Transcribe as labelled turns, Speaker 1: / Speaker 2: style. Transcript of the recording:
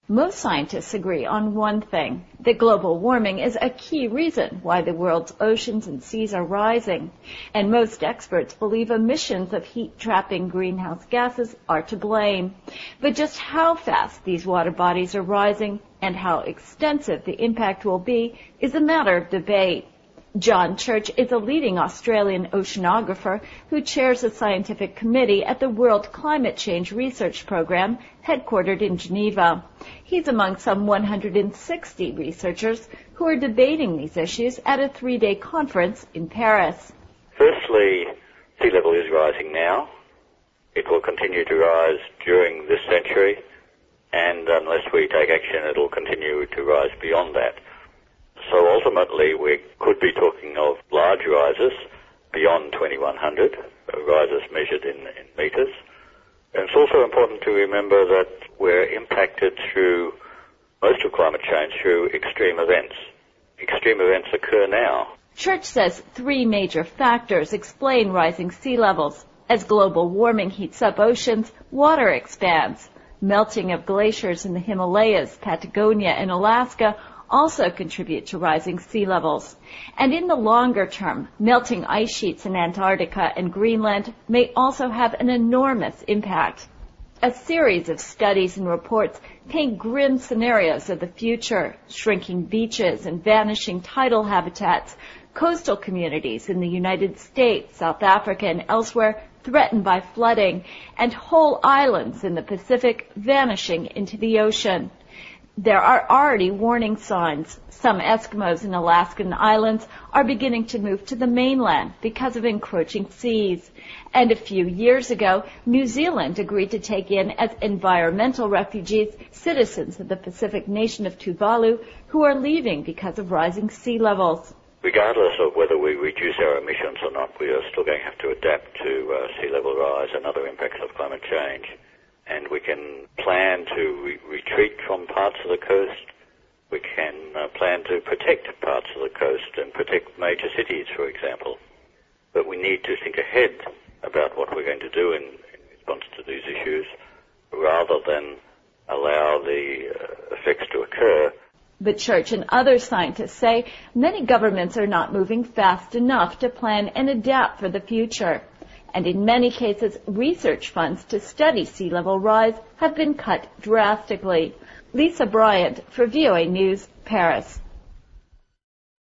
Speaker 1: Most scientists agree on one thing, that global warming is a key reason why the world's oceans and seas are rising. And most experts believe emissions of heat-trapping greenhouse gases are to blame. But just how fast these water bodies are rising and how extensive the impact will be is a matter of debate. John Church is a leading Australian oceanographer who chairs a scientific committee at the World Climate Change Research Program, headquartered in Geneva. He's among some 160 researchers who are debating these issues at a 3-day conference in Paris.
Speaker 2: Firstly, sea level is rising now. It will continue to rise during this century, and unless we take action, it will continue to rise beyond that. So ultimately, we could be talking of large rises beyond 2100, rises measured in metres. And it's also important to remember that we're impacted through most of climate change through extreme events. Extreme events occur now.
Speaker 1: Church says 3 major factors explain rising sea levels. As global warming heats up oceans, water expands. Melting of glaciers in the Himalayas, Patagonia, and Alaska also contribute to rising sea levels. And in the longer term, melting ice sheets in Antarctica and Greenland may also have an enormous impact. A series of studies and reports paint grim scenarios of the future: shrinking beaches and vanishing tidal habitats, coastal communities in the United States, South Africa, and elsewhere threatened by flooding, and whole islands in the Pacific vanishing into the ocean. There are already warning signs. Some Eskimos in Alaskan islands are beginning to move to the mainland because of encroaching seas. And a few years ago, New Zealand agreed to take in as environmental refugees citizens of the Pacific nation of Tuvalu who are leaving because of rising sea levels.
Speaker 2: Regardless of whether we reduce our emissions or not, we are still going to have to adapt to sea level rise and other impacts of climate change. And we can plan to retreat from parts of the coast. We can plan to protect parts of the coast and protect major cities, for example. But we need to think ahead about what we're going to do in response to these issues rather than allow the effects to occur.
Speaker 1: But Church and other scientists say many governments are not moving fast enough to plan and adapt for the future. And in many cases, research funds to study sea level rise have been cut drastically. Lisa Bryant for VOA News, Paris.